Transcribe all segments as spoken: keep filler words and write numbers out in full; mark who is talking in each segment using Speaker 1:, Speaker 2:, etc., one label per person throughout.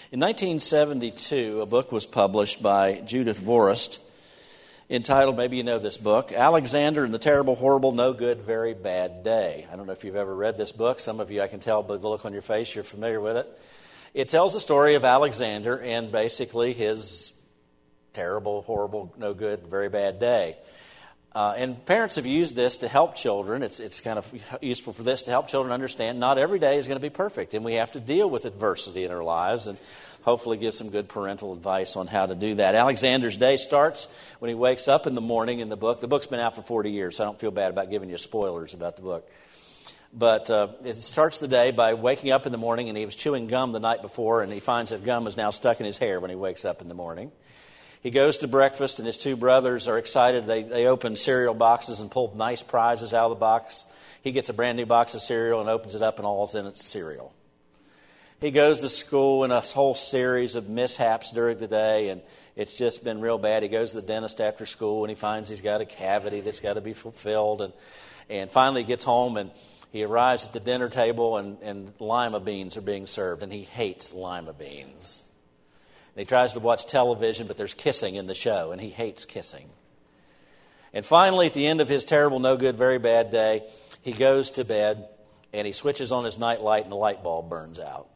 Speaker 1: In nineteen seventy-two, a book was published by Judith Vorist entitled, maybe you know this book, Alexander and the Terrible, Horrible, No Good, Very Bad Day. I don't know if you've ever read this book. Some of you, I can tell by the look on your face, you're familiar with it. It tells the story of Alexander and basically his terrible, horrible, no good, very bad day. Uh, and parents have used this to help children. It's it's kind of useful for this to help children understand not every day is going to be perfect, and we have to deal with adversity in our lives and hopefully give some good parental advice on how to do that. Alexander's day starts when he wakes up in the morning in the book. The book's been out for forty years, so I don't feel bad about giving you spoilers about the book. But uh, it starts the day by waking up in the morning, and he was chewing gum the night before, and he finds that gum is now stuck in his hair when he wakes up in the morning. He goes to breakfast, and his two brothers are excited. They they open cereal boxes and pull nice prizes out of the box. He gets a brand new box of cereal and opens it up, and all's in it's cereal. He goes to school in a whole series of mishaps during the day, and it's just been real bad. He goes to the dentist after school, and he finds he's got a cavity that's got to be fulfilled. And, and finally he gets home, and he arrives at the dinner table, and, and lima beans are being served, and he hates lima beans. And he tries to watch television, but there's kissing in the show, and he hates kissing. And finally, at the end of his terrible, no good, very bad day, he goes to bed, and he switches on his night light, and the light bulb burns out.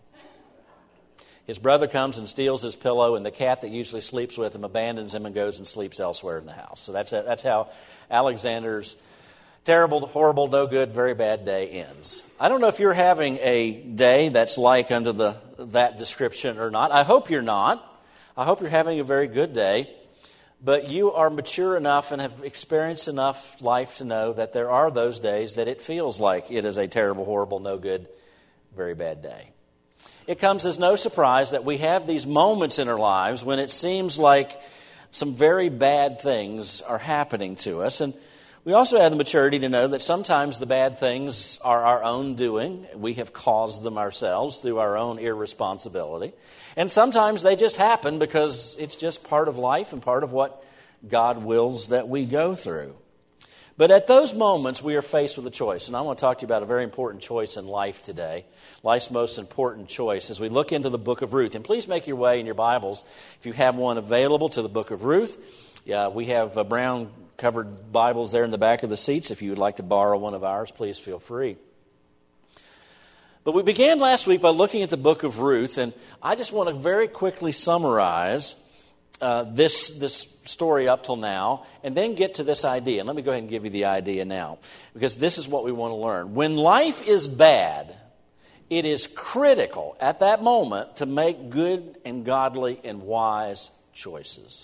Speaker 1: His brother comes and steals his pillow, and the cat that usually sleeps with him abandons him and goes and sleeps elsewhere in the house. So that's that's how Alexander's terrible, horrible, no good, very bad day ends. I don't know if you're having a day that's like under the that description or not. I hope you're not. I hope you're having a very good day. But you are mature enough and have experienced enough life to know that there are those days that it feels like it is a terrible, horrible, no good, very bad day. It comes as no surprise that we have these moments in our lives when it seems like some very bad things are happening to us. And we also have the maturity to know that sometimes the bad things are our own doing. We have caused them ourselves through our own irresponsibility. And sometimes they just happen because it's just part of life and part of what God wills that we go through. But at those moments, we are faced with a choice. And I want to talk to you about a very important choice in life today. Life's most important choice as we look into the book of Ruth. And please make your way in your Bibles, if you have one available, to the book of Ruth. Yeah, we have uh, brown covered Bibles there in the back of the seats. If you would like to borrow one of ours, please feel free. But we began last week by looking at the book of Ruth, and I just want to very quickly summarize uh, this this story up till now, and then get to this idea. And let me go ahead and give you the idea now, because this is what we want to learn. When life is bad, it is critical at that moment to make good and godly and wise choices.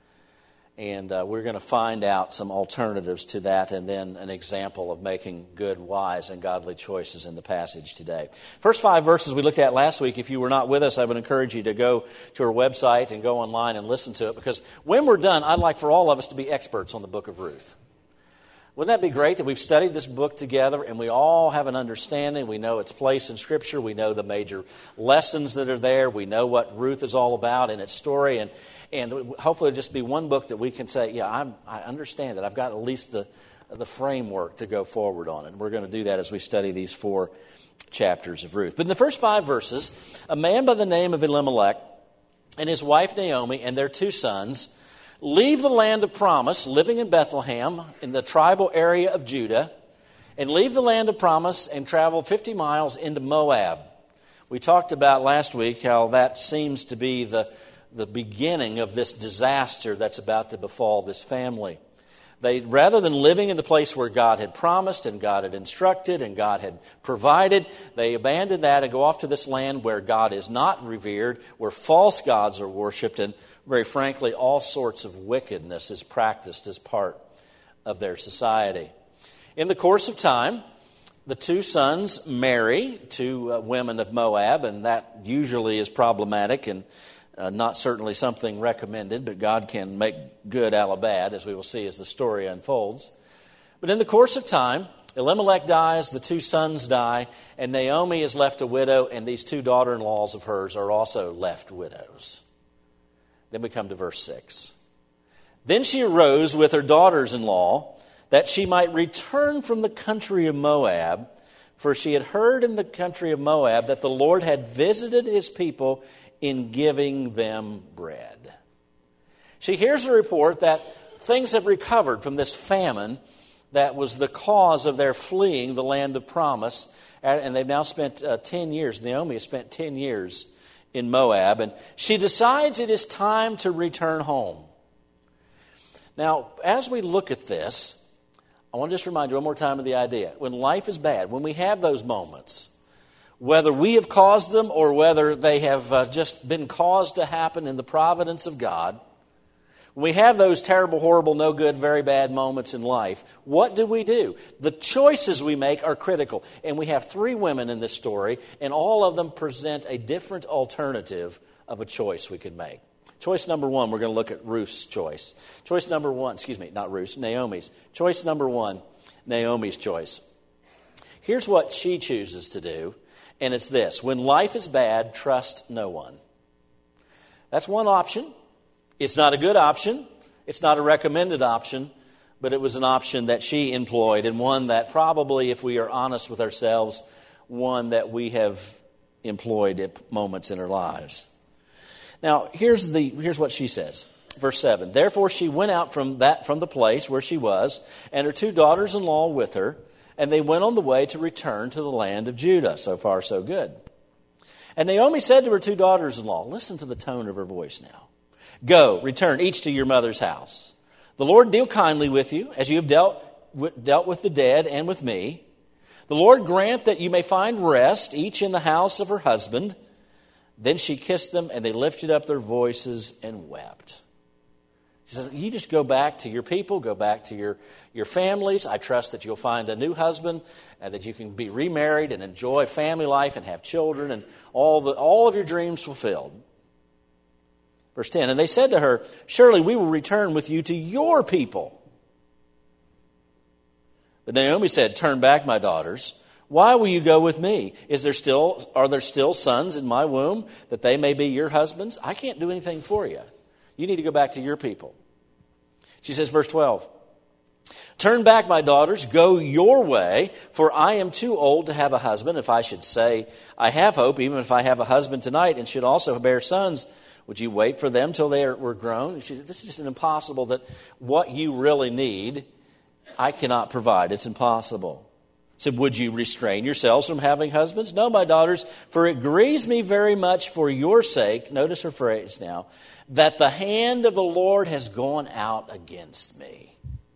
Speaker 1: And uh, we're going to find out some alternatives to that, and then an example of making good, wise, and godly choices in the passage today. First five verses we looked at last week. If you were not with us, I would encourage you to go to our website and go online and listen to it, because when we're done, I'd like for all of us to be experts on the book of Ruth. Wouldn't that be great that we've studied this book together and we all have an understanding? We know its place in Scripture. We know the major lessons that are there. We know what Ruth is all about and its story. And and hopefully it'll just be one book that we can say, yeah, I'm, I understand that. I've got at least the, the framework to go forward on it. And we're going to do that as we study these four chapters of Ruth. But in the first five verses, a man by the name of Elimelech and his wife Naomi and their two sons leave the land of promise, living in Bethlehem in the tribal area of Judah, and leave the land of promise and travel fifty miles into Moab. We talked about last week how that seems to be the, the beginning of this disaster that's about to befall this family. They, rather than living in the place where God had promised and God had instructed and God had provided, they abandon that and go off to this land where God is not revered, where false gods are worshipped, and very frankly, all sorts of wickedness is practiced as part of their society. In the course of time, the two sons marry two uh, women of Moab, and that usually is problematic and uh, not certainly something recommended, but God can make good out of bad, as we will see as the story unfolds. But in the course of time, Elimelech dies, the two sons die, and Naomi is left a widow, and these two daughter-in-laws of hers are also left widows. Then we come to verse six. Then she arose with her daughters-in-law that she might return from the country of Moab, for she had heard in the country of Moab that the Lord had visited his people in giving them bread. She hears a report that things have recovered from this famine that was the cause of their fleeing the land of promise. And they've now spent uh, ten years. Naomi has spent ten years in Moab. And she decides it is time to return home. Now, as we look at this, I want to just remind you one more time of the idea. When life is bad, when we have those moments, whether we have caused them or whether they have uh, just been caused to happen in the providence of God, when we have those terrible, horrible, no good, very bad moments in life, what do we do? The choices we make are critical. And we have three women in this story, and all of them present a different alternative of a choice we could make. Choice number one, we're going to look at Ruth's choice. Choice number one, excuse me, not Ruth's, Naomi's. Choice number one, Naomi's choice. Here's what she chooses to do, and it's this. When life is bad, trust no one. That's one option. It's not a good option. It's not a recommended option, but it was an option that she employed, and one that probably, if we are honest with ourselves, one that we have employed at moments in our lives. Now, here's the here's what she says. Verse seven. Therefore she went out from that from the place where she was, and her two daughters-in-law with her, and they went on the way to return to the land of Judah. So far, so good. And Naomi said to her two daughters-in-law, listen to the tone of her voice now. Go, return each to your mother's house. The Lord deal kindly with you, as you have dealt with, dealt with the dead and with me. The Lord grant that you may find rest, each in the house of her husband. Then she kissed them, and they lifted up their voices and wept. She says, you just go back to your people, go back to your, your families. I trust that you'll find a new husband, and that you can be remarried and enjoy family life and have children and all the all of your dreams fulfilled. Verse ten, and they said to her, surely we will return with you to your people. But Naomi said, turn back, my daughters. Why will you go with me? Is there still are there still sons in my womb that they may be your husbands? I can't do anything for you. You need to go back to your people. She says, verse twelve, turn back, my daughters, go your way, for I am too old to have a husband. If I should say, I have hope, even if I have a husband tonight and should also bear sons, would you wait for them till they are, were grown? She said, this is just impossible that what you really need, I cannot provide. It's impossible. Said, would you restrain yourselves from having husbands? No, my daughters, for it grieves me very much for your sake, notice her phrase now, that the hand of the Lord has gone out against me.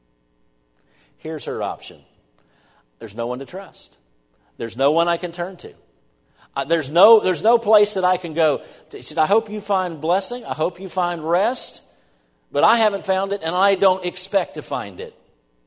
Speaker 1: Here's her option. There's no one to trust. There's no one I can turn to. Uh, there's no there's no place that I can go. She said, I hope you find blessing. I hope you find rest. But I haven't found it, and I don't expect to find it.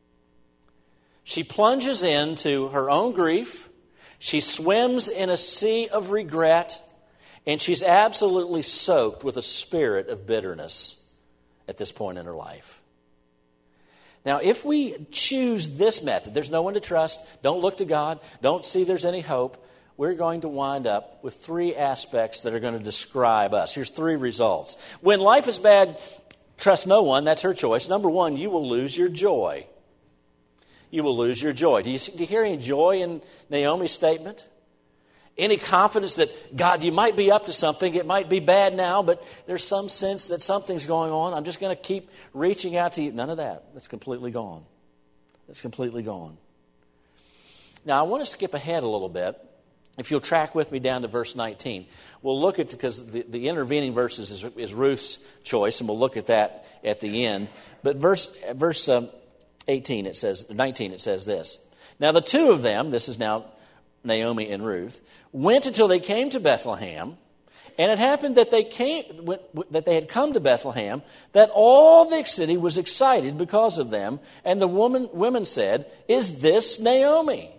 Speaker 1: She plunges into her own grief. She swims in a sea of regret. And she's absolutely soaked with a spirit of bitterness at this point in her life. Now, if we choose this method, there's no one to trust, don't look to God, don't see there's any hope, we're going to wind up with three aspects that are going to describe us. Here's three results. When life is bad, trust no one. That's her choice. Number one, you will lose your joy. You will lose your joy. Do you, do you hear any joy in Naomi's statement? Any confidence that, God, you might be up to something. It might be bad now, but there's some sense that something's going on. I'm just going to keep reaching out to you. None of that. That's completely gone. That's completely gone. Now, I want to skip ahead a little bit. If you'll track with me down to verse nineteen, we'll look at, because the, the intervening verses is, is Ruth's choice, and we'll look at that at the end. But verse verse um, eighteen, it says, nineteen, it says this. Now the two of them, this is now Naomi and Ruth, went until they came to Bethlehem, and it happened that they came that they had come to Bethlehem, that all the city was excited because of them, and the woman women said, "Is this Naomi?"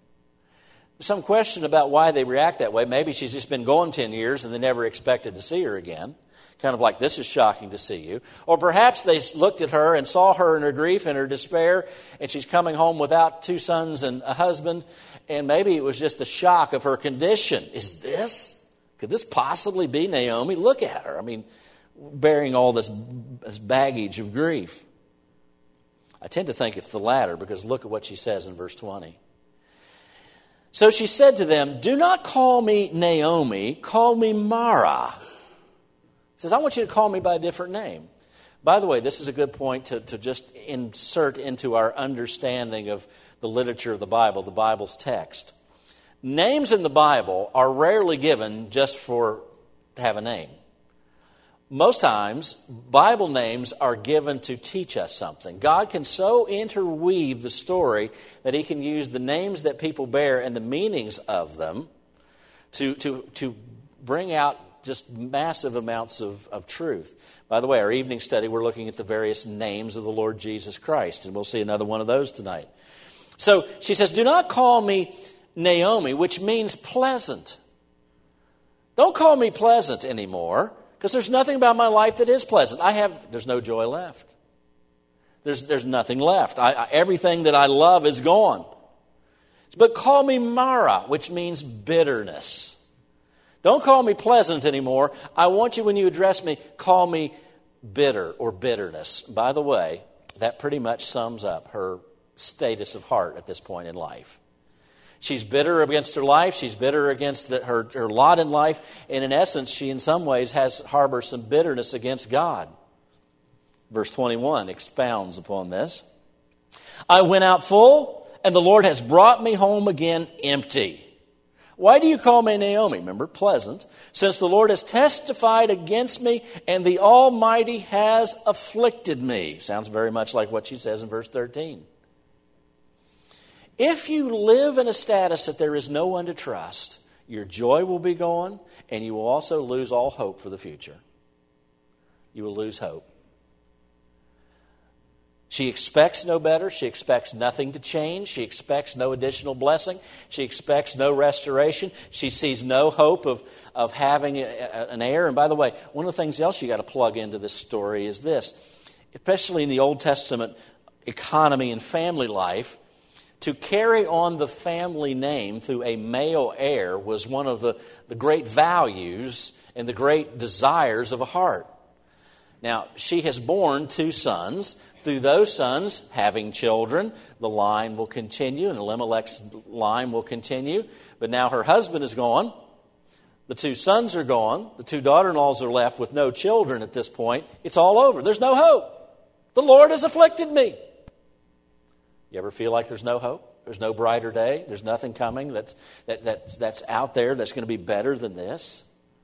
Speaker 1: Some question about why they react that way. Maybe she's just been gone ten years and they never expected to see her again. Kind of like, this is shocking to see you. Or perhaps they looked at her and saw her in her grief and her despair, and she's coming home without two sons and a husband, and maybe it was just the shock of her condition. Is this? Could this possibly be Naomi? Look at her. I mean, bearing all this, this baggage of grief. I tend to think it's the latter, because look at what she says in verse twenty. So she said to them, do not call me Naomi, call me Mara. She says, I want you to call me by a different name. By the way, this is a good point to, to just insert into our understanding of the literature of the Bible, the Bible's text. Names in the Bible are rarely given just for to have a name. Most times, Bible names are given to teach us something. God can so interweave the story that He can use the names that people bear and the meanings of them to, to, to bring out just massive amounts of, of truth. By the way, our evening study, we're looking at the various names of the Lord Jesus Christ, and we'll see another one of those tonight. So she says, do not call me Naomi, which means pleasant. Don't call me pleasant anymore, because there's nothing about my life that is pleasant. I have, there's no joy left. There's, there's nothing left. I, I, everything that I love is gone. But call me Mara, which means bitterness. Don't call me pleasant anymore. I want you, when you address me, call me bitter or bitterness. By the way, that pretty much sums up her status of heart at this point in life. She's bitter against her life. She's bitter against the, her, her lot in life. And in essence, she in some ways has harbors some bitterness against God. Verse twenty-one expounds upon this. I went out full, and the Lord has brought me home again empty. Why do you call me Naomi? Remember, pleasant. Since the Lord has testified against me, and the Almighty has afflicted me. Sounds very much like what she says in verse thirteen. If you live in a status that there is no one to trust, your joy will be gone, and you will also lose all hope for the future. You will lose hope. She expects no better. She expects nothing to change. She expects no additional blessing. She expects no restoration. She sees no hope of, of having a, a, an heir. And by the way, one of the things else you got to plug into this story is this. Especially in the Old Testament economy and family life, to carry on the family name through a male heir was one of the, the great values and the great desires of a heart. Now, she has borne two sons. Through those sons, having children, the line will continue, and Elimelech's line will continue. But now her husband is gone. The two sons are gone. The two daughter-in-laws are left with no children at this point. It's all over. There's no hope. The Lord has afflicted me. You ever feel like there's no hope? There's no brighter day? There's nothing coming that's, that, that's, that's out there that's going to be better than this?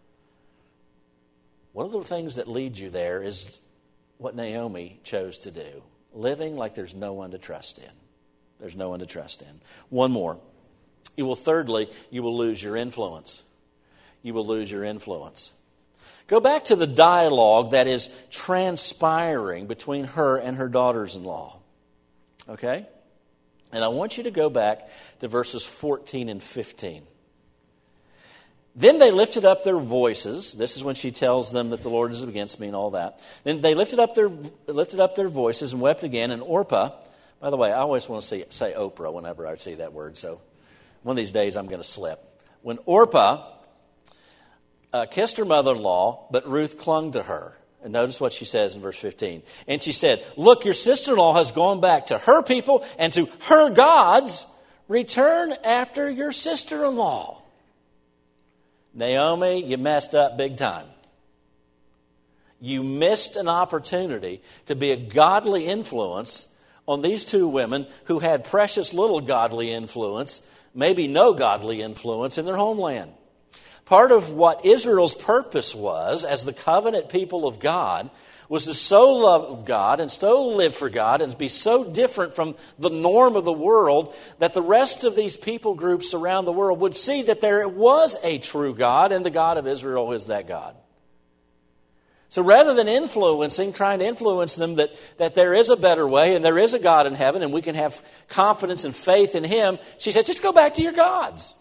Speaker 1: One of the things that leads you there is what Naomi chose to do. Living like there's no one to trust in. There's no one to trust in. One more. You will, thirdly, you will lose your influence. You will lose your influence. Go back to the dialogue that is transpiring between her and her daughters-in-law. Okay? And I want you to go back to verses fourteen and fifteen. Then they lifted up their voices. This is when she tells them that the Lord is against me and all that. Then they lifted up their lifted up their voices and wept again. And Orpah, by the way, I always want to say, say Oprah whenever I see that word. So one of these days I'm going to slip. When Orpah uh, kissed her mother-in-law, but Ruth clung to her. And notice what she says in verse fifteen. And she said, look, your sister-in-law has gone back to her people and to her gods. Return after your sister-in-law. Naomi, you messed up big time. You missed an opportunity to be a godly influence on these two women who had precious little godly influence, maybe no godly influence in their homeland. Part of what Israel's purpose was as the covenant people of God was to so love God and so live for God and be so different from the norm of the world that the rest of these people groups around the world would see that there was a true God and the God of Israel is that God. So rather than influencing, trying to influence them that, that there is a better way and there is a God in heaven and we can have confidence and faith in Him, she said, just go back to your gods.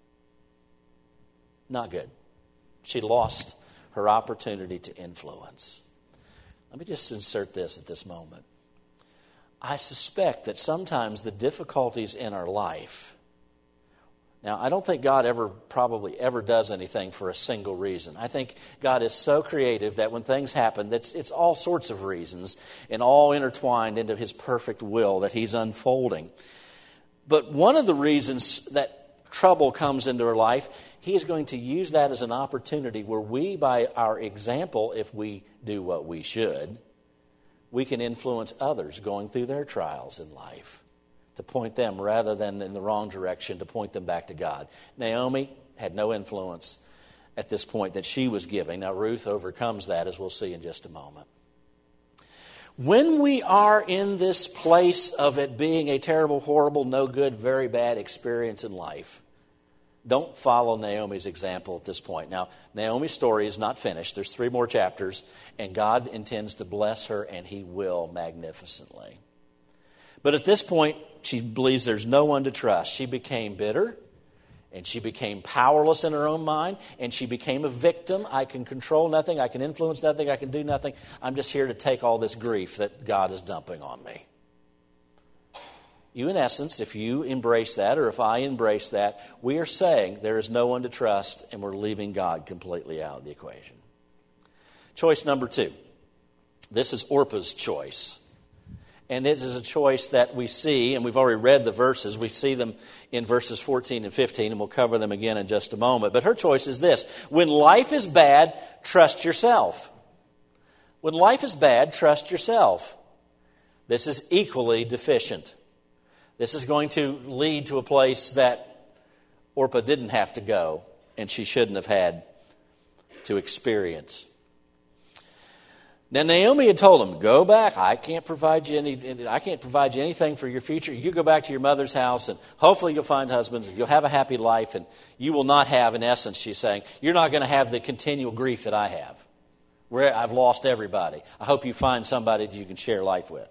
Speaker 1: Not good. She lost her opportunity to influence. Let me just insert this at this moment. I suspect that sometimes the difficulties in our life, now I don't think God ever probably ever does anything for a single reason. I think God is so creative that when things happen, that's it's all sorts of reasons and all intertwined into His perfect will that He's unfolding. But one of the reasons that trouble comes into our life, he is going to use that as an opportunity where we, by our example, if we do what we should, we can influence others going through their trials in life, to point them, rather than in the wrong direction, to point them back to God. Naomi had no influence at this point that she was giving. Now, Ruth overcomes that, as we'll see in just a moment. When we are in this place of it being a terrible, horrible, no good, very bad experience in life, don't follow Naomi's example at this point. Now, Naomi's story is not finished. There's three more chapters, and God intends to bless her, and he will magnificently. But at this point, she believes there's no one to trust. She became bitter, and she became powerless in her own mind, and she became a victim. I can control nothing, I can influence nothing, I can do nothing. I'm just here to take all this grief that God is dumping on me. You, in essence, if you embrace that, or if I embrace that, we are saying there is no one to trust, and we're leaving God completely out of the equation. Choice number two. This is Orpah's choice. And it is a choice that we see, and we've already read the verses. We see them in verses fourteen and fifteen, and we'll cover them again in just a moment. But her choice is this: when life is bad, trust yourself. When life is bad, trust yourself. This is equally deficient. This is going to lead to a place that Orpah didn't have to go, and she shouldn't have had to experience. Now, Naomi had told him, go back. I can't provide you any, I can't provide you anything for your future. You go back to your mother's house, and hopefully you'll find husbands, and you'll have a happy life, and you will not have, in essence, she's saying, you're not going to have the continual grief that I have, where I've lost everybody. I hope you find somebody that you can share life with.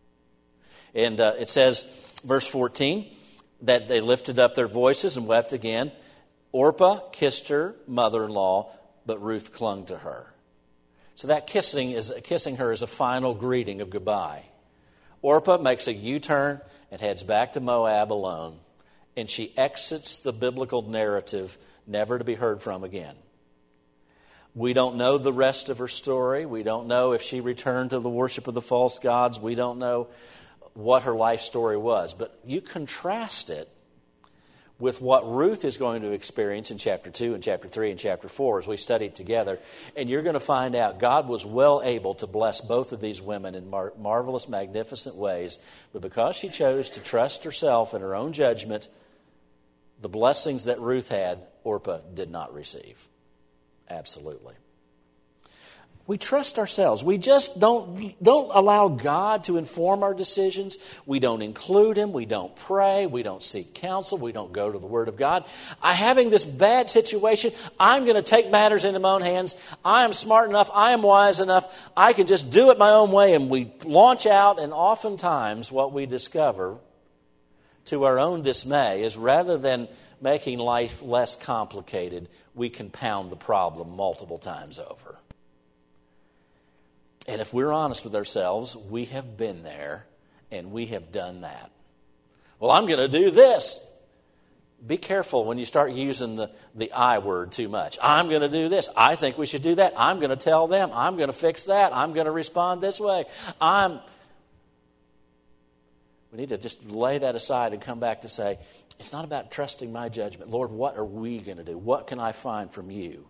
Speaker 1: And uh, it says, verse fourteen, that they lifted up their voices and wept again. Orpah kissed her mother-in-law, but Ruth clung to her. So that kissing is kissing her is a final greeting of goodbye. Orpah makes a U-turn and heads back to Moab alone, and she exits the biblical narrative, never to be heard from again. We don't know the rest of her story. We don't know if she returned to the worship of the false gods. We don't know what her life story was. But you contrast it with what Ruth is going to experience in chapter two and chapter three and chapter four as we studied together. And you're going to find out God was well able to bless both of these women in mar- marvelous, magnificent ways. But because she chose to trust herself in her own judgment, the blessings that Ruth had, Orpah did not receive. Absolutely. We trust ourselves. We just don't, don't allow God to inform our decisions. We don't include Him. We don't pray. We don't seek counsel. We don't go to the Word of God. I'm having this bad situation. I'm going to take matters into my own hands. I am smart enough. I am wise enough. I can just do it my own way. And we launch out, and oftentimes what we discover, to our own dismay, is rather than making life less complicated, we compound the problem multiple times over. And if we're honest with ourselves, we have been there and we have done that. Well, I'm going to do this. Be careful when you start using the, the I word too much. I'm going to do this. I think we should do that. I'm going to tell them. I'm going to fix that. I'm going to respond this way. I'm. We need to just lay that aside and come back to say, it's not about trusting my judgment. Lord, what are we going to do? What can I find from you?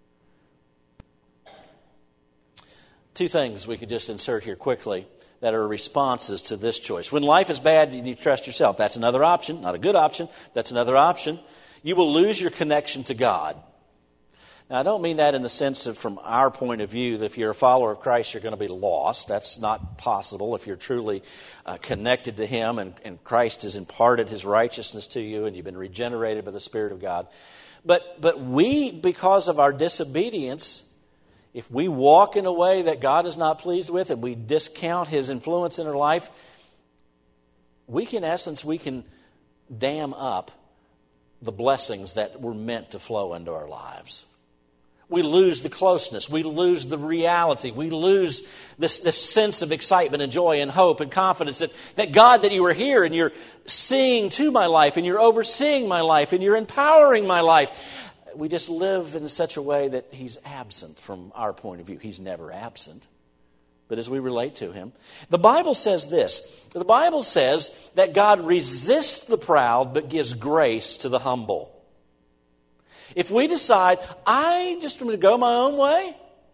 Speaker 1: Two things we could just insert here quickly that are responses to this choice. When life is bad, you need to trust yourself. That's another option. Not a good option. That's another option. You will lose your connection to God. Now, I don't mean that in the sense of, from our point of view, that if you're a follower of Christ, you're going to be lost. That's not possible if you're truly uh, connected to Him and, and Christ has imparted His righteousness to you and you've been regenerated by the Spirit of God. But, but we, because of our disobedience, if we walk in a way that God is not pleased with and we discount His influence in our life, we can, in essence, we can dam up the blessings that were meant to flow into our lives. We lose the closeness. We lose the reality. We lose this, this sense of excitement and joy and hope and confidence that, that God, that you are here and you're seeing to my life and you're overseeing my life and you're empowering my life. We just live in such a way that He's absent from our point of view. He's never absent. but as we relate to him. The Bible says this. The Bible says that God resists the proud but gives grace to the humble. If we decide, I just want to go my own way,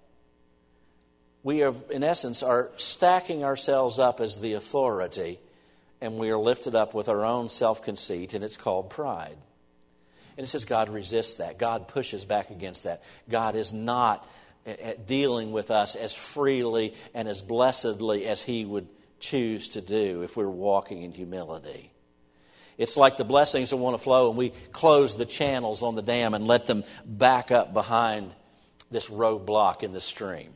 Speaker 1: we are, in essence, are stacking ourselves up as the authority, and we are lifted up with our own self-conceit, and it's called pride. And it says God resists that. God pushes back against that. God is not dealing with us as freely and as blessedly as he would choose to do if we were walking in humility. It's like the blessings that want to flow, and we close the channels on the dam and let them back up behind this roadblock in the stream.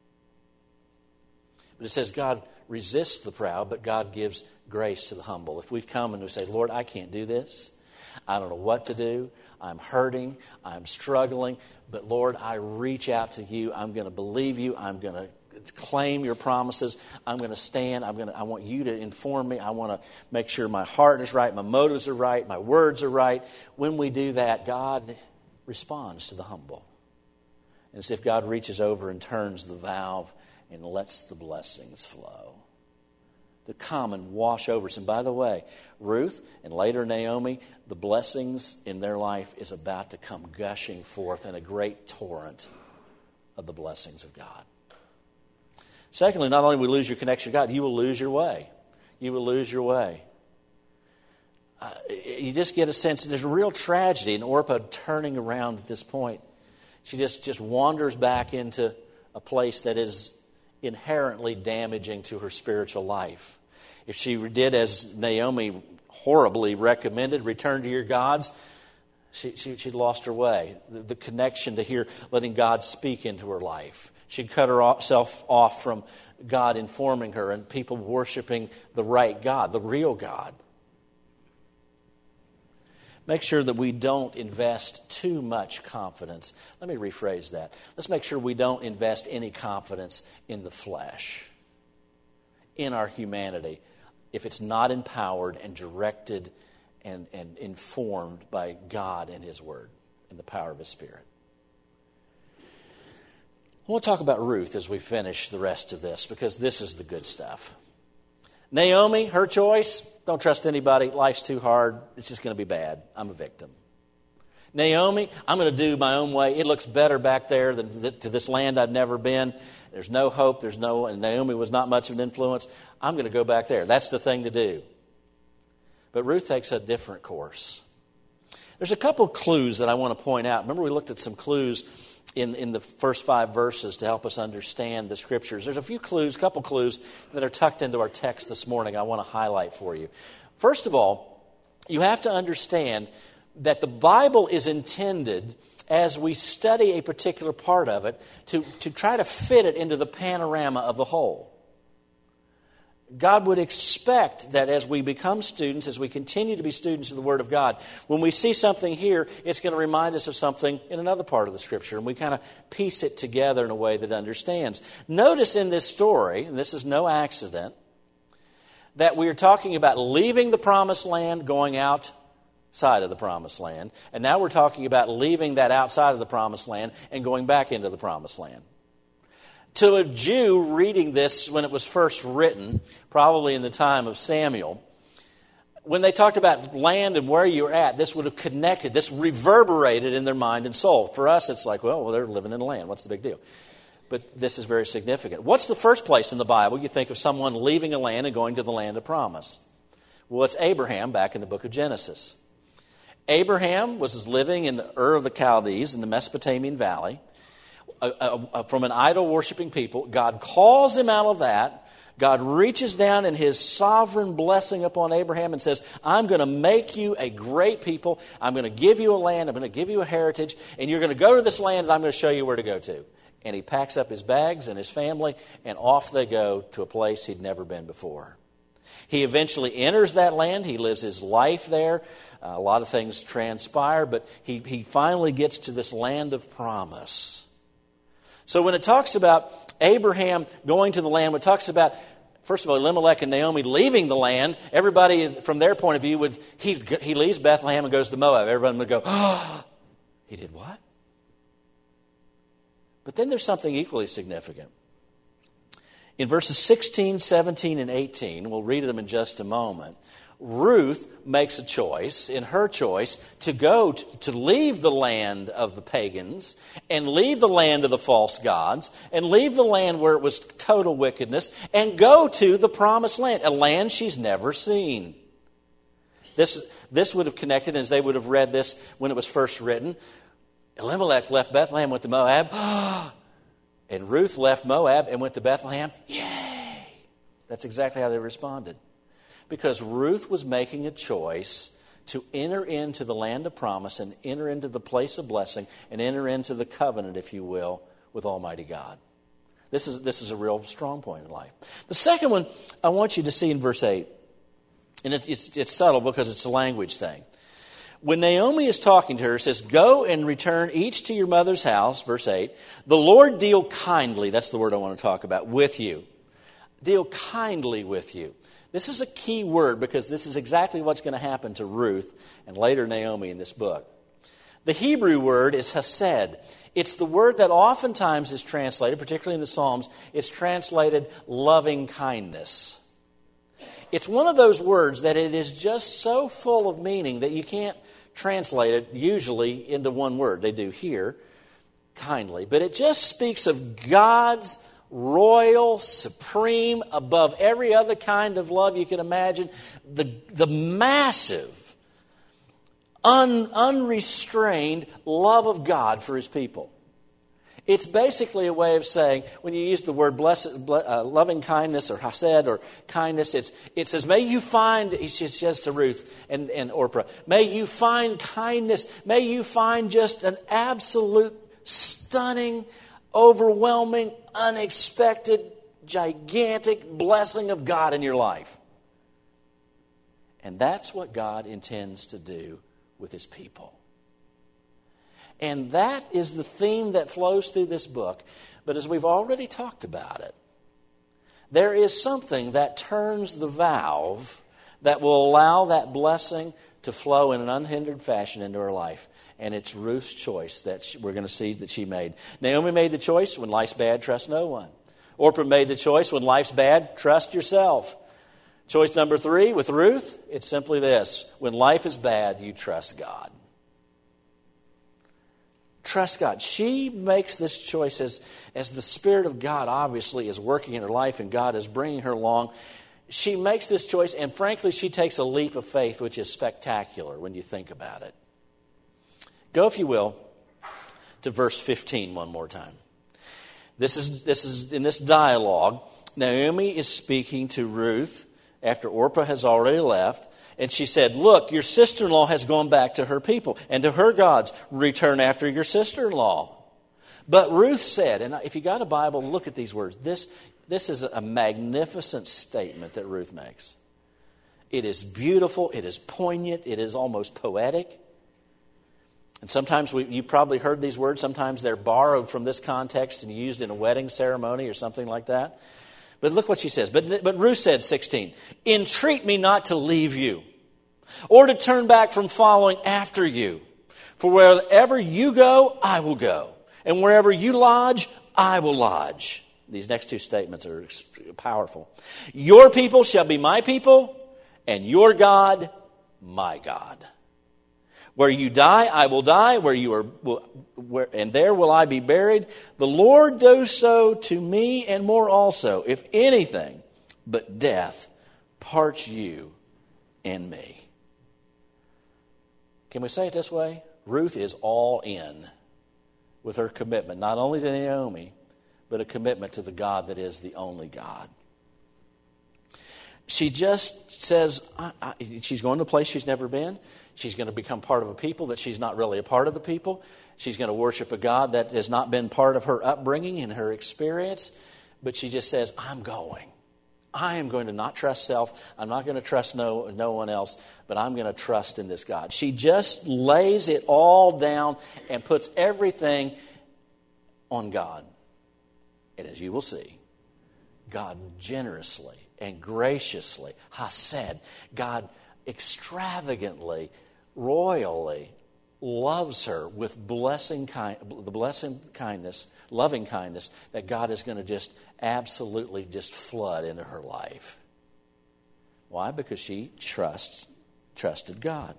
Speaker 1: But it says God resists the proud, but God gives grace to the humble. If we come and we say, Lord, I can't do this. I don't know what to do. I'm hurting. I'm struggling. But Lord, I reach out to you. I'm going to believe you. I'm going to claim your promises. I'm going to stand. I'm going to, I want you to inform me. I want to make sure my heart is right. My motives are right. My words are right. When we do that, God responds to the humble. And it's as if God reaches over and turns the valve and lets the blessings flow to come and wash over us. And by the way, Ruth and later Naomi, the blessings in their life is about to come gushing forth in a great torrent of the blessings of God. Secondly, not only will you lose your connection to God, you will lose your way. You will lose your way. Uh, you just get a sense that there's a real tragedy in Orpah turning around at this point. She just, just wanders back into a place that is inherently damaging to her spiritual life. If she did as Naomi horribly recommended, return to your gods, she, she, she'd lost her way. The, the connection to hear, letting God speak into her life. She'd cut herself off from God informing her and people worshiping the right God, the real God. Make sure that we don't invest too much confidence. Let me rephrase that. Let's make sure we don't invest any confidence in the flesh, in our humanity, if it's not empowered and directed and, and informed by God and His Word and the power of His Spirit. We'll talk about Ruth as we finish the rest of this, because this is the good stuff. Naomi, her choice, don't trust anybody. Life's too hard. It's just going to be bad. I'm a victim. Naomi, I'm going to do my own way. It looks better back there than th- to this land I've never been. There's no hope. There's no, and Naomi was not much of an influence. I'm going to go back there. That's the thing to do. But Ruth takes a different course. There's a couple clues that I want to point out. Remember, we looked at some clues in, in the first five verses to help us understand the Scriptures. There's a few clues, a couple clues that are tucked into our text this morning I want to highlight for you. First of all, you have to understand that the Bible is intended, as we study a particular part of it, to, to try to fit it into the panorama of the whole. God would expect that as we become students, as we continue to be students of the Word of God, when we see something here, it's going to remind us of something in another part of the Scripture, and we kind of piece it together in a way that understands. Notice in this story, and this is no accident, that we are talking about leaving the Promised Land, going outside of the Promised Land, and now we're talking about leaving that outside of the Promised Land and going back into the Promised Land. To a Jew reading this when it was first written, probably in the time of Samuel, when they talked about land and where you were at, this would have connected, this reverberated in their mind and soul. For us, it's like, well, well they're living in the land. What's the big deal? But this is very significant. What's the first place in the Bible you think of someone leaving a land and going to the land of promise? Well, it's Abraham back in the book of Genesis. Abraham was living in the Ur of the Chaldees in the Mesopotamian Valley. Uh, uh, from an idol-worshiping people. God calls him out of that. God reaches down in His sovereign blessing upon Abraham and says, I'm going to make you a great people. I'm going to give you a land. I'm going to give you a heritage. And you're going to go to this land, and I'm going to show you where to go to. And he packs up his bags and his family, and off they go to a place he'd never been before. He eventually enters that land. He lives his life there. Uh, a lot of things transpire, but he, he finally gets to this land of promise. So when it talks about Abraham going to the land, when it talks about, first of all, Elimelech and Naomi leaving the land, everybody from their point of view would, he, he leaves Bethlehem and goes to Moab. Everybody would go, oh, he did what? But then there's something equally significant. In verses sixteen, seventeen, and eighteen, we'll read them in just a moment, Ruth makes a choice, in her choice, to go to, to leave the land of the pagans and leave the land of the false gods and leave the land where it was total wickedness and go to the promised land, a land she's never seen. This, this would have connected, as they would have read this when it was first written. Elimelech left Bethlehem, went to Moab, and Ruth left Moab and went to Bethlehem. Yay! That's exactly how they responded. Because Ruth was making a choice to enter into the land of promise and enter into the place of blessing and enter into the covenant, if you will, with Almighty God. This is, this is a real strong point in life. The second one I want you to see in verse eight, and it, it's, it's subtle because it's a language thing. When Naomi is talking to her, it says, go and return each to your mother's house, verse eight. The Lord deal kindly, that's the word I want to talk about, with you. Deal kindly with you. This is a key word because this is exactly what's going to happen to Ruth and later Naomi in this book. The Hebrew word is hesed. It's the word that oftentimes is translated, particularly in the Psalms, it's translated loving kindness. It's one of those words that it is just so full of meaning that you can't translate it usually into one word. They do here, kindly. But it just speaks of God's royal, supreme, above every other kind of love you can imagine, the, the massive, un, unrestrained love of God for His people. It's basically a way of saying, when you use the word blessed, uh, loving kindness or hesed or kindness, it's, it says, may you find, he says to Ruth and, and Orpah, may you find kindness, may you find just an absolute, stunning, overwhelming, unexpected, gigantic blessing of God in your life. And that's what God intends to do with His people. And that is the theme that flows through this book. But as we've already talked about it, there is something that turns the valve that will allow that blessing to flow in an unhindered fashion into her life. And it's Ruth's choice that she, we're going to see that she made. Naomi made the choice, when life's bad, trust no one. Orpah made the choice, when life's bad, trust yourself. Choice number three with Ruth, it's simply this: when life is bad, you trust God. Trust God. She makes this choice as, as the Spirit of God obviously is working in her life and God is bringing her along. She makes this choice, and frankly, she takes a leap of faith, which is spectacular when you think about it. Go, if you will, to verse fifteen one more time. This is, this is in this dialogue, Naomi is speaking to Ruth after Orpah has already left. And she said, look, your sister-in-law has gone back to her people and to her gods. Return after your sister-in-law. But Ruth said, and if you got a Bible, look at these words. This, this is a magnificent statement that Ruth makes. It is beautiful. It is poignant. It is almost poetic. And sometimes we, you probably heard these words. Sometimes they're borrowed from this context and used in a wedding ceremony or something like that. But look what she says. But, but Ruth said, sixteen, entreat me not to leave you or to turn back from following after you. For wherever you go, I will go. And wherever you lodge, I will lodge. These next two statements are powerful. Your people shall be my people, and your God, my God. Where you die, I will die. Where you are, where, and there will I be buried. The Lord do so to me and more also, if anything but death parts you and me. Can we say it this way? Ruth is all in with her commitment, not only to Naomi, but a commitment to the God that is the only God. She just says, I, I, she's going to a place she's never been. She's going to become part of a people that she's not really a part of the people. She's going to worship a God that has not been part of her upbringing and her experience. But she just says, I'm going. I am going to not trust self. I'm not going to trust no, no one else. But I'm going to trust in this God. She just lays it all down and puts everything on God. And as you will see, God generously and graciously, hesed, God extravagantly, royally loves her with blessing, the blessing kindness, loving kindness that God is going to just absolutely just flood into her life. Why? Because she trusts, trusted God.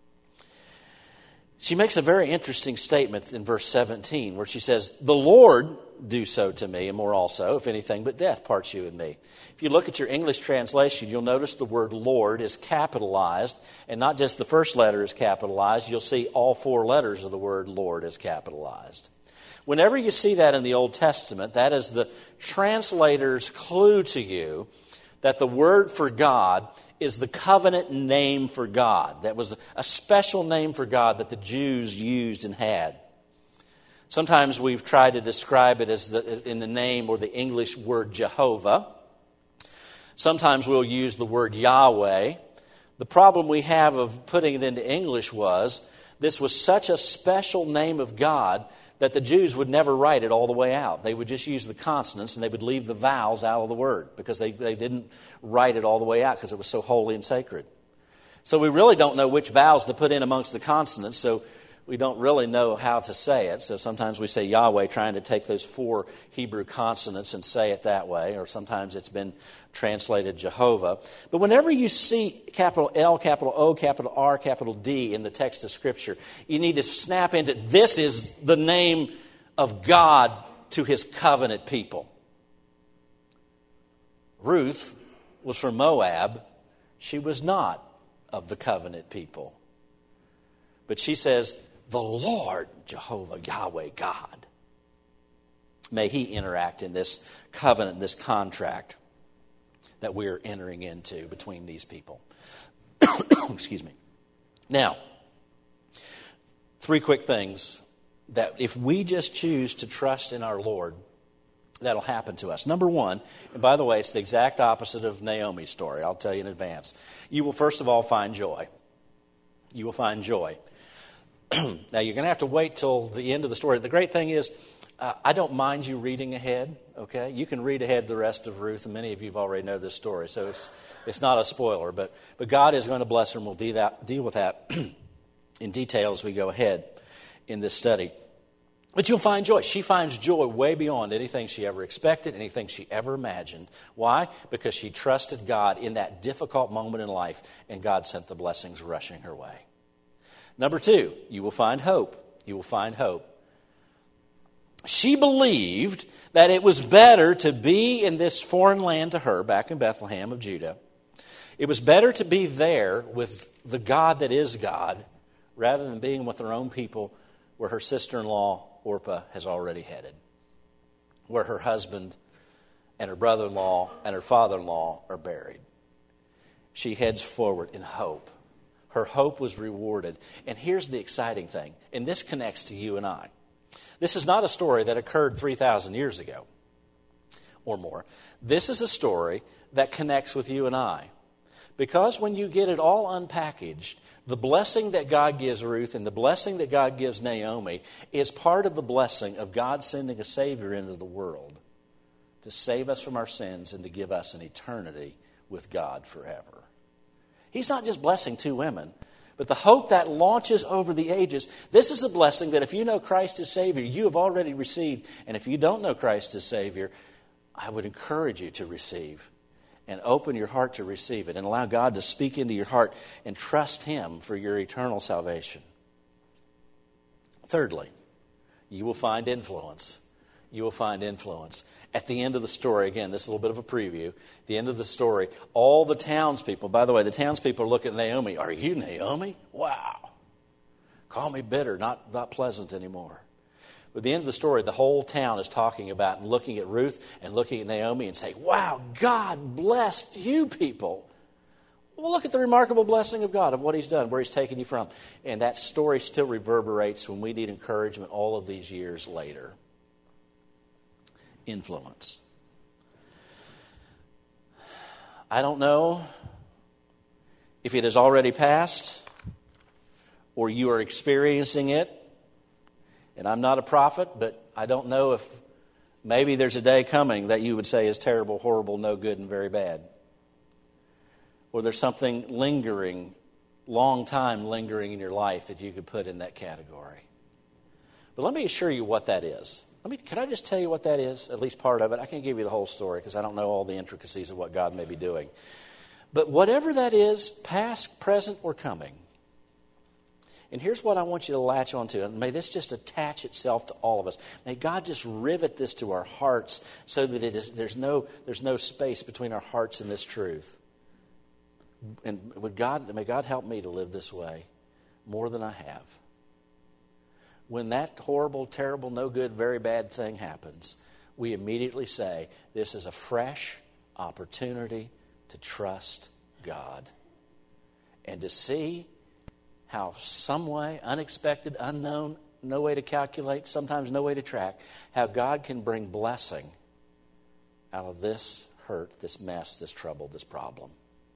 Speaker 1: She makes a very interesting statement in verse seventeen where she says, the Lord do so to me, and more also, if anything but death parts you and me. If you look at your English translation, you'll notice the word Lord is capitalized, and not just the first letter is capitalized. You'll see all four letters of the word Lord is capitalized. Whenever you see that in the Old Testament, that is the translator's clue to you that the word for God is the covenant name for God. That was a special name for God that the Jews used and had. Sometimes we've tried to describe it as the, in the name or the English word Jehovah. Sometimes we'll use the word Yahweh. The problem we have of putting it into English was this was such a special name of God that the Jews would never write it all the way out. They would just use the consonants and they would leave the vowels out of the word because they, they didn't write it all the way out because it was so holy and sacred. So we really don't know which vowels to put in amongst the consonants, so we don't really know how to say it. So sometimes we say Yahweh trying to take those four Hebrew consonants and say it that way, or sometimes it's been translated Jehovah. But whenever you see capital L, capital O, capital R, capital D in the text of Scripture, you need to snap into this is the name of God to His covenant people. Ruth was from Moab. She was not of the covenant people. But she says, the Lord, Jehovah, Yahweh, God. May He interact in this covenant, this contract that we're entering into between these people. Excuse me. Now, three quick things that if we just choose to trust in our Lord, that'll happen to us. Number one, and by the way, it's the exact opposite of Naomi's story. I'll tell you in advance. You will first of all find joy. You will find joy. Now, you're going to have to wait till the end of the story. The great thing is, uh, I don't mind you reading ahead, okay? You can read ahead the rest of Ruth, and many of you have already know this story, so it's it's not a spoiler. But, but God is going to bless her, and we'll deal, that, deal with that in detail as we go ahead in this study. But you'll find joy. She finds joy way beyond anything she ever expected, anything she ever imagined. Why? Because she trusted God in that difficult moment in life, and God sent the blessings rushing her way. Number two, you will find hope. You will find hope. She believed that it was better to be in this foreign land to her, back in Bethlehem of Judah. It was better to be there with the God that is God, rather than being with her own people where her sister-in-law, Orpah, has already headed, where her husband and her brother-in-law and her father-in-law are buried. She heads forward in hope. Her hope was rewarded. And here's the exciting thing, and this connects to you and I. This is not a story that occurred three thousand years ago or more. This is a story that connects with you and I. Because when you get it all unpackaged, the blessing that God gives Ruth and the blessing that God gives Naomi is part of the blessing of God sending a Savior into the world to save us from our sins and to give us an eternity with God forever. He's not just blessing two women, but the hope that launches over the ages. This is the blessing that if you know Christ as Savior, you have already received. And if you don't know Christ as Savior, I would encourage you to receive and open your heart to receive it and allow God to speak into your heart and trust Him for your eternal salvation. Thirdly, you will find influence. You will find influence. At the end of the story, again, this is a little bit of a preview. At the end of the story, all the townspeople, by the way, the townspeople look at Naomi. Are you Naomi? Wow. Call me bitter, not, not pleasant anymore. But at the end of the story, the whole town is talking about and looking at Ruth and looking at Naomi and saying, wow, God blessed you people. Well, look at the remarkable blessing of God, of what He's done, where He's taken you from. And that story still reverberates when we need encouragement all of these years later. Influence. I don't know if it has already passed or you are experiencing it. And I'm not a prophet, but I don't know if maybe there's a day coming that you would say is terrible, horrible, no good, and very bad. Or there's something lingering long time lingering in your life that you could put in that category. But let me assure you what that is. Let me, can I just tell you what that is, at least part of it? I can't give you the whole story because I don't know all the intricacies of what God may be doing. But whatever that is, past, present, or coming, and here's what I want you to latch onto, and may this just attach itself to all of us. May God just rivet this to our hearts so that it is, there's no there's no space between our hearts and this truth. And would God, may God help me to live this way more than I have. When that horrible, terrible, no good, very bad thing happens, we immediately say, this is a fresh opportunity to trust God and to see how some way, unexpected, unknown, no way to calculate, sometimes no way to track, how God can bring blessing out of this hurt, this mess, this trouble, this problem.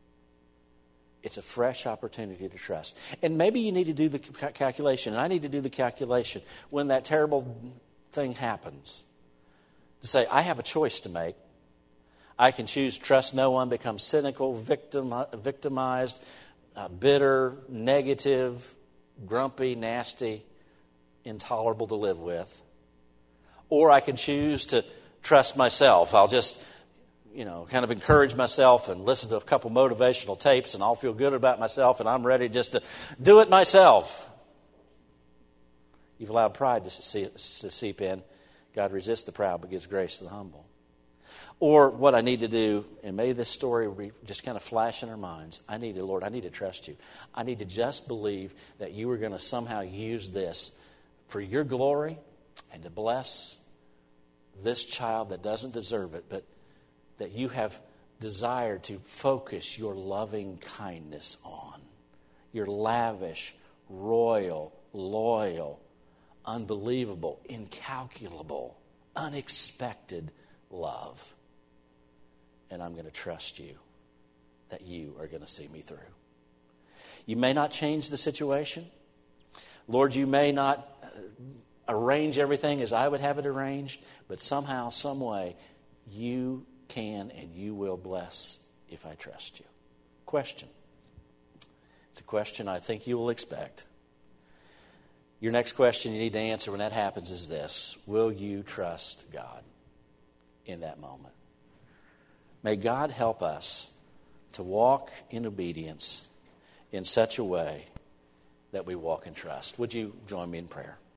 Speaker 1: It's a fresh opportunity to trust. And maybe you need to do the calculation, and I need to do the calculation when that terrible thing happens. To say, I have a choice to make. I can choose to trust no one, become cynical, victim, victimized, uh, bitter, negative, grumpy, nasty, intolerable to live with. Or I can choose to trust myself. I'll just, you know, kind of encourage myself and listen to a couple motivational tapes and I'll feel good about myself and I'm ready just to do it myself. You've allowed pride to seep in. God resists the proud but gives grace to the humble. Or what I need to do, and may this story just kind of flash in our minds, I need to, Lord, I need to trust you. I need to just believe that you are going to somehow use this for your glory and to bless this child that doesn't deserve it, but that you have desired to focus your loving kindness on, your lavish, royal, loyal, unbelievable, incalculable, unexpected love. And I'm going to trust you that you are going to see me through. You may not change the situation. Lord, you may not arrange everything as I would have it arranged, but somehow, some way, you can and you will bless if I trust you. Question. It's a question I think you will expect. Your next question you need to answer when that happens is this: will you trust God in that moment? May God help us to walk in obedience in such a way that we walk in trust. Would you join me in prayer?